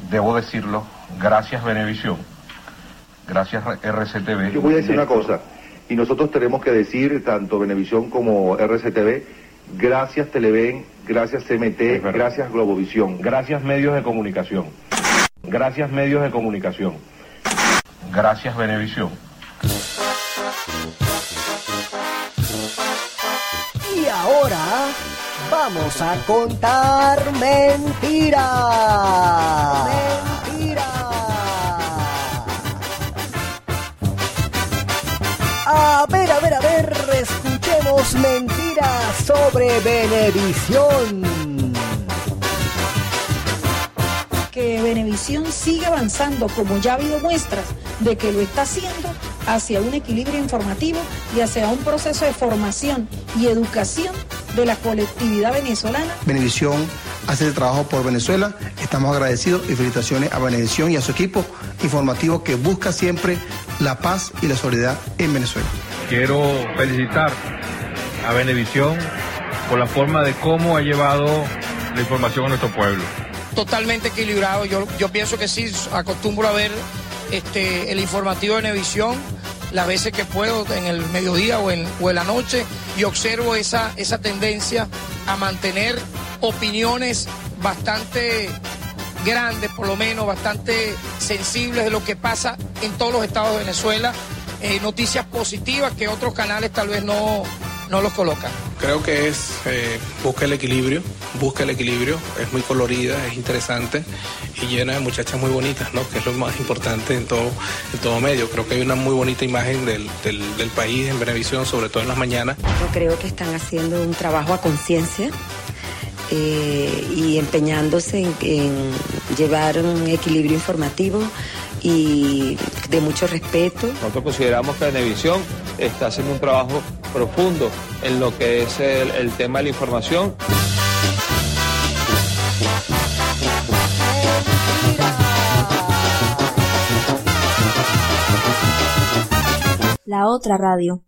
debo decirlo, gracias Venevisión, gracias RCTV. Yo voy a decir una cosa, y nosotros tenemos que decir, tanto Venevisión como RCTV, gracias Televen, gracias CMT, gracias Globovisión, gracias medios de comunicación, gracias medios de comunicación, gracias Venevisión. Y ahora vamos a contar mentiras. A ver, escuchemos mentiras sobre Venevisión. Que Venevisión sigue avanzando, como ya ha habido muestras de que lo está haciendo, hacia un equilibrio informativo y hacia un proceso de formación y educación de la colectividad venezolana. Venevisión hace el trabajo por Venezuela, estamos agradecidos y felicitaciones a Venevisión y a su equipo informativo que busca siempre la paz y la solidaridad en Venezuela. Quiero felicitar a Venevisión por la forma de cómo ha llevado la información a nuestro pueblo. Totalmente equilibrado, yo pienso que sí, acostumbro a ver el informativo de Venevisión las veces que puedo, en el mediodía o en la noche, y observo esa tendencia a mantener opiniones bastante grandes, por lo menos bastante sensibles de lo que pasa en todos los estados de Venezuela, noticias positivas que otros canales tal vez no los colocan. Creo que es busca el equilibrio, es muy colorida, es interesante y llena de muchachas muy bonitas, ¿no? Que es lo más importante en todo medio. Creo que hay una muy bonita imagen del país en Venevisión, sobre todo en las mañanas. Yo creo que están haciendo un trabajo a conciencia y empeñándose en llevar un equilibrio informativo y de mucho respeto. Nosotros consideramos que Venevisión está haciendo un trabajo profundo en lo que es el tema de la información. La otra radio.